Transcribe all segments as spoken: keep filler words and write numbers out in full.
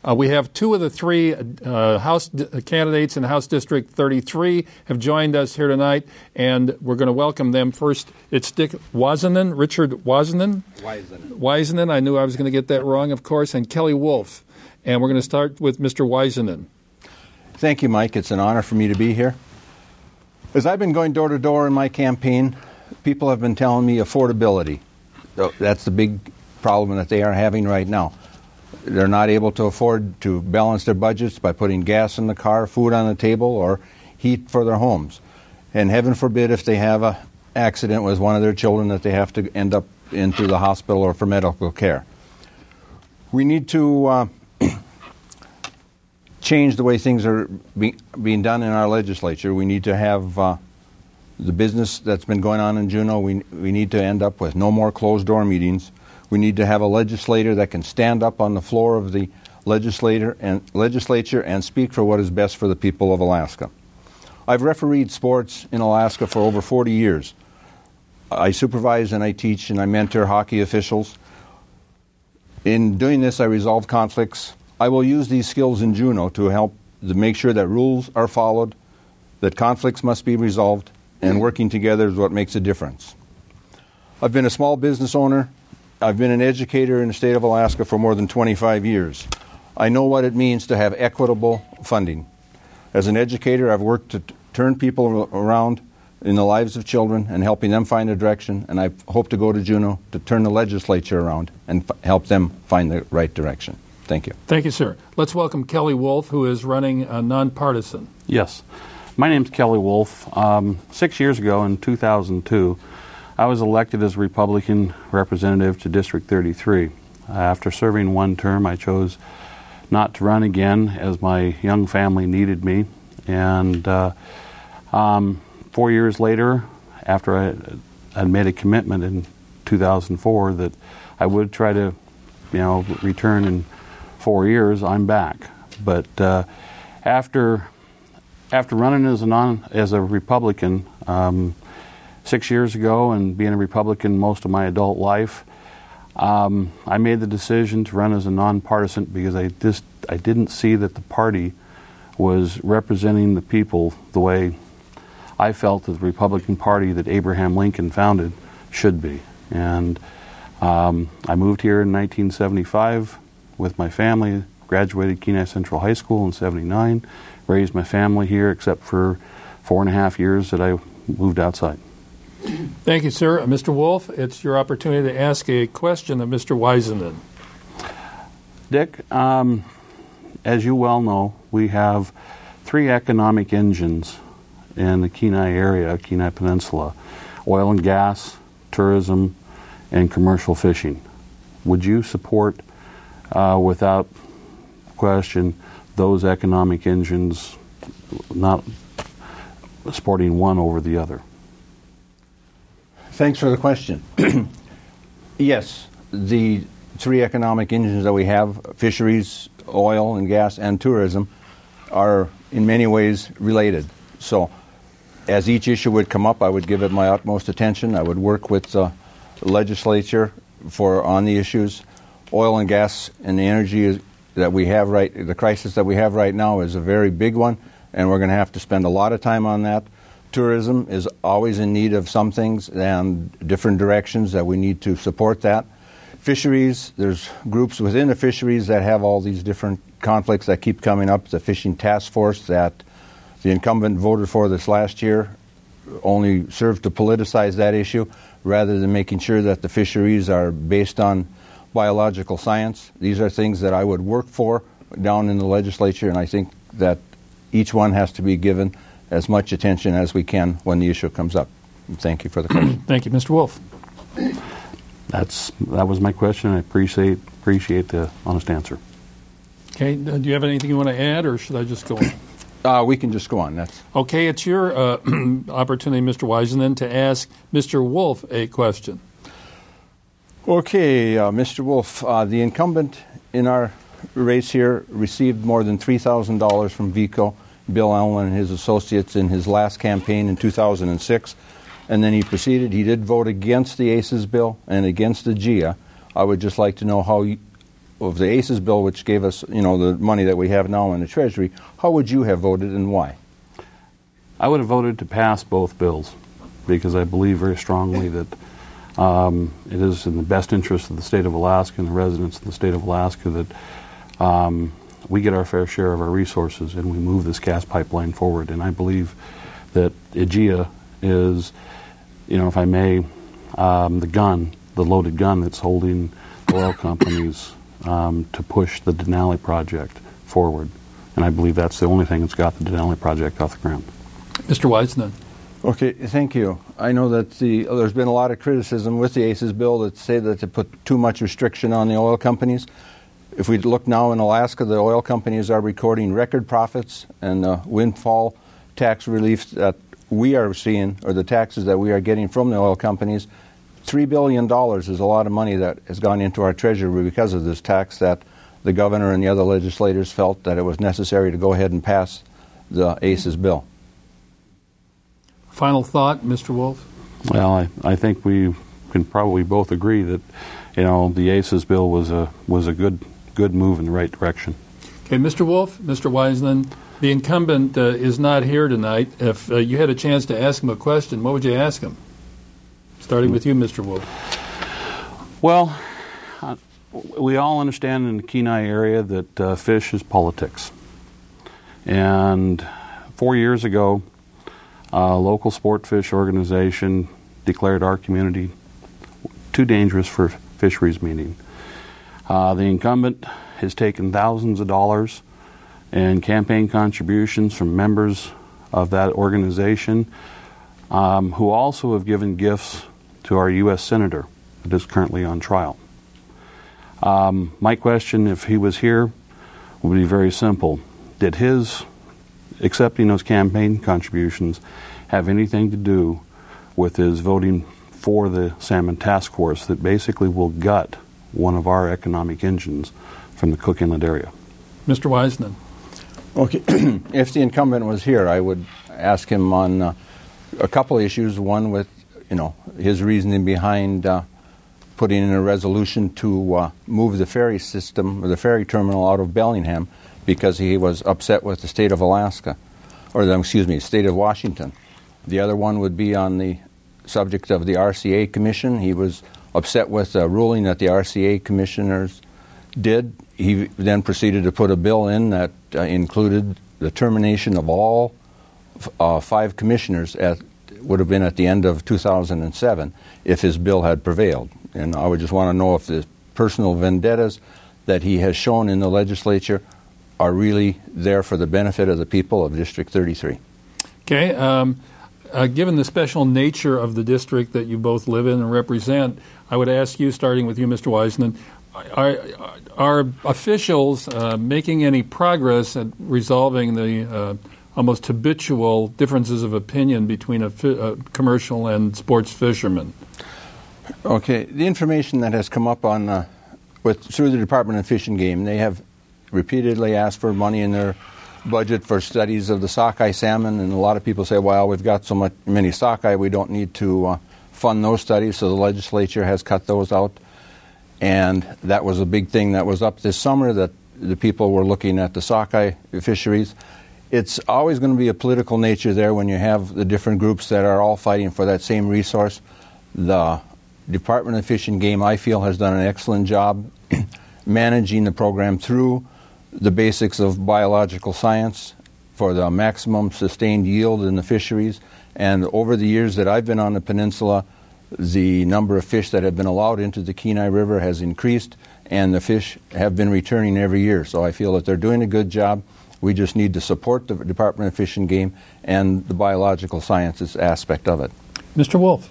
Uh, we have two of the three uh, House d- candidates in House District thirty-three have joined us here tonight, and we're going to welcome them. First, it's Dick Wisenan, Richard Wisenan. Wisenan. Wisenan. I knew I was going to get that wrong, of course, and Kelly Wolf. And we're going to start with Mister Wisenan. Thank you, Mike. It's an honor for me to be here. As I've been going door to door in my campaign, people have been telling me affordability. That's the big problem that they are having right now. They're not able to afford to balance their budgets by putting gas in the car, food on the table, or heat for their homes. And heaven forbid if they have an accident with one of their children that they have to end up into the hospital or for medical care. We need to uh, change the way things are be, being done in our legislature. We need to have uh, the business that's been going on in Juneau. We, we need to end up with no more closed-door meetings. We need to have a legislator that can stand up on the floor of the legislator and legislature and speak for what is best for the people of Alaska. I've refereed sports in Alaska for over forty years. I supervise and I teach and I mentor hockey officials. In doing this, I resolve conflicts. I will use these skills in Juneau to help to make sure that rules are followed, that conflicts must be resolved, and working together is what makes a difference. I've been a small business owner. I've been an educator in the state of Alaska for more than twenty-five years. I know what it means to have equitable funding. As an educator, I've worked to t- turn people around in the lives of children and helping them find a direction, and I hope to go to Juneau to turn the legislature around and f- help them find the right direction. Thank you. Thank you, sir. Let's welcome Kelly Wolf, who is running uh, nonpartisan. Yes. My name's Kelly Wolf. Um, six years ago, in two thousand two, I was elected as a Republican representative to District thirty-three. Uh, after serving one term, I chose not to run again as my young family needed me. And uh, um, four years later, after I had made a commitment in two thousand four that I would try to, you know, return in four years, I'm back. But uh, after after running as a non as a Republican um, six years ago and being a Republican most of my adult life, um, I made the decision to run as a nonpartisan because I just I didn't see that the party was representing the people the way I felt that the Republican Party that Abraham Lincoln founded should be. And um, I moved here in nineteen seventy-five with my family, graduated Kenai Central High School in seventy-nine, raised my family here except for four and a half years that I moved outside. Thank you, sir. Uh, Mister Wolf, it's your opportunity to ask a question of Mister Wisenan. Dick, um, as you well know, we have three economic engines in the Kenai area, Kenai Peninsula: oil and gas, tourism, and commercial fishing. Would you support, uh, without question, those economic engines, not supporting one over the other? Thanks for the question. Yes, the three economic engines that we have, fisheries, oil and gas, and tourism, are in many ways related. So as each issue would come up, I would give it my utmost attention. I would work with the legislature for on the issues. Oil and gas and the energy is, that we have right, the crisis that we have right now is a very big one, and we're going to have to spend a lot of time on that. Tourism is always in need of some things and different directions that we need to support that. Fisheries, there's groups within the fisheries that have all these different conflicts that keep coming up. The fishing task force that the incumbent voted for this last year only served to politicize that issue rather than making sure that the fisheries are based on biological science. These are things that I would work for down in the legislature, and I think that each one has to be given as much attention as we can when the issue comes up. And thank you for the question. Thank you, Mister Wolf. That's that was my question. I appreciate appreciate the honest answer. Okay, do you have anything you want to add, or should I just go on? Uh, we can just go on. That's okay. It's your uh, opportunity, Mister Wisenan, to ask Mister Wolf a question. Okay, uh, Mister Wolf, uh, the incumbent in our race here received more than three thousand dollars from VECO, Bill Allen and his associates, in his last campaign in two thousand six, and then he proceeded. He did vote against the A C E S bill and against the G I A. I would just like to know how you, of the ACES bill, which gave us, you know, the money that we have now in the Treasury, how would you have voted and why? I would have voted to pass both bills because I believe very strongly that um, it is in the best interest of the state of Alaska and the residents of the state of Alaska that um, we get our fair share of our resources and we move this gas pipeline forward. And I believe that I G E A is, you know, if I may, um, the gun, the loaded gun that's holding the oil companies um, to push the Denali project forward. And I believe that's the only thing that's got the Denali project off the ground. Mister Wiseman. Okay, thank you. I know that the, there's been a lot of criticism with the ACES bill that say that they put too much restriction on the oil companies. If we look now in Alaska, the oil companies are recording record profits, and the windfall tax relief that we are seeing, or the taxes that we are getting from the oil companies, three billion dollars is a lot of money that has gone into our treasury because of this tax that the governor and the other legislators felt that it was necessary to go ahead and pass the ACES bill. Final thought, Mister Wolf? Well, I, I think we can probably both agree that, you know, the ACES bill was a was a good good move in the right direction. Okay, Mister Wolf, Mister Wiseman, the incumbent uh, is not here tonight. If uh, you had a chance to ask him a question, what would you ask him? Starting with you, Mister Wolf. Well, uh, we all understand in the Kenai area that uh, fish is politics. And four years ago, a local sport fish organization declared our community too dangerous for fisheries meeting. Uh, the incumbent has taken thousands of dollars in campaign contributions from members of that organization um, who also have given gifts to our U S Senator that is currently on trial. Um, my question, if he was here, would be very simple. Did his accepting those campaign contributions have anything to do with his voting for the Salmon Task Force that basically will gut one of our economic engines from the Cook Inlet area? Mister Wiseman. Okay, if the incumbent was here, I would ask him on uh, a couple of issues. One with, you know, his reasoning behind uh, putting in a resolution to uh, move the ferry system or the ferry terminal out of Bellingham because he was upset with the state of Alaska, or the, excuse me, state of Washington. The other one would be on the subject of the R C A Commission. He was upset with a ruling that the R C A commissioners did. He then proceeded to put a bill in that uh, included the termination of all uh, five commissioners at would have been at the end of two thousand seven if his bill had prevailed. And I would just want to know if the personal vendettas that he has shown in the legislature are really there for the benefit of the people of District thirty-three. Okay. Um, uh, given the special nature of the district that you both live in and represent, I would ask you, starting with you, Mister Wiseman, are, are officials uh, making any progress at resolving the uh, almost habitual differences of opinion between a, fi- a commercial and sports fishermen? Okay. The information that has come up on uh, with through the Department of Fish and Game, they have repeatedly asked for money in their budget for studies of the sockeye salmon, and a lot of people say, well, we've got so much many sockeye, we don't need to uh, fund those studies, so the legislature has cut those out. And that was a big thing that was up this summer, that the people were looking at the sockeye fisheries. It's always going to be a political nature there when you have the different groups that are all fighting for that same resource. The Department of Fish and Game, I feel, has done an excellent job managing the program through the basics of biological science for the maximum sustained yield in the fisheries. And over the years that I've been on the peninsula, the number of fish that have been allowed into the Kenai River has increased, and the fish have been returning every year. So I feel that they're doing a good job. We just need to support the Department of Fish and Game and the biological sciences aspect of it. Mister Wolf.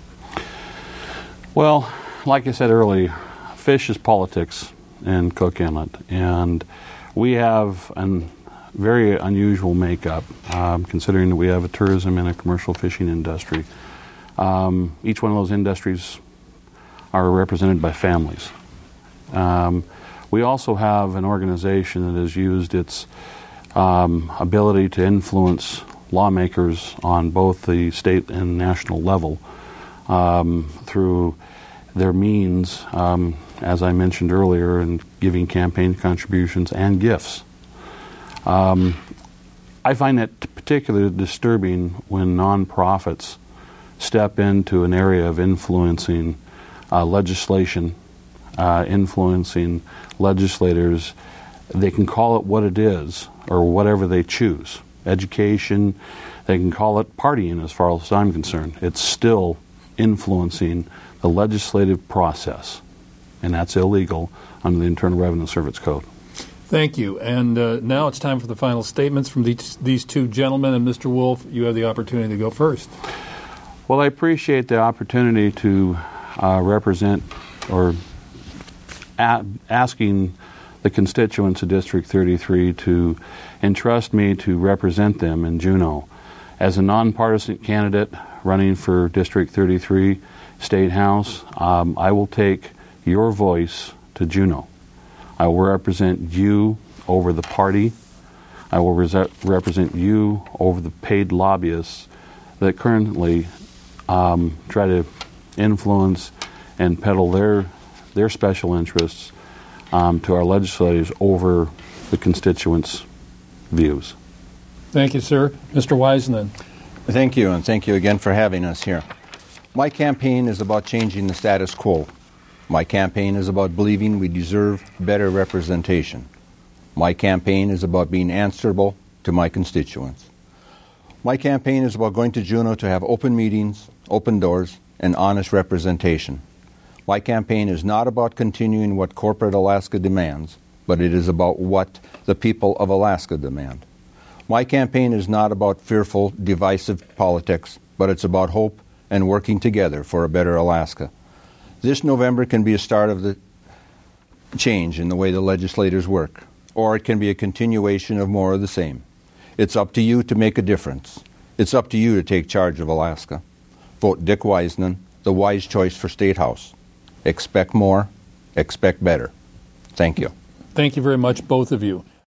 Well, like I said earlier, fish is politics in Cook Inlet, and we have a very unusual makeup, um, considering that we have a tourism and a commercial fishing industry. Um, each one of those industries are represented by families. Um, we also have an organization that has used its um, ability to influence lawmakers on both the state and national level um, through their means, um, as I mentioned earlier, in giving campaign contributions and gifts. Um, I find it particularly disturbing when nonprofits step into an area of influencing uh, legislation, uh, influencing legislators. They can call it what it is or whatever they choose. Education, they can call it partying as far as I'm concerned. It's still influencing the legislative process, and that's illegal under the Internal Revenue Service Code. Thank you. And uh, now it's time for the final statements from these, these two gentlemen. And Mister Wolf, you have the opportunity to go first. Well, I appreciate the opportunity to uh, represent or a- asking the constituents of District thirty-three to entrust me to represent them in Juneau. As a nonpartisan candidate running for District thirty-three State House, um, I will take your voice to Juneau. I will represent you over the party. I will res- represent you over the paid lobbyists that currently um, try to influence and peddle their their special interests um, to our legislators over the constituents' views. Thank you, sir. Mister Wiseman. Thank you, and thank you again for having us here. My campaign is about changing the status quo. My campaign is about believing we deserve better representation. My campaign is about being answerable to my constituents. My campaign is about going to Juneau to have open meetings, open doors, and honest representation. My campaign is not about continuing what corporate Alaska demands, but it is about what the people of Alaska demand. My campaign is not about fearful, divisive politics, but it's about hope and working together for a better Alaska. This November can be a start of the change in the way the legislators work, or it can be a continuation of more of the same. It's up to you to make a difference. It's up to you to take charge of Alaska. Vote Dick Wiseman, the wise choice for State House. Expect more, expect better. Thank you. Thank you very much, both of you.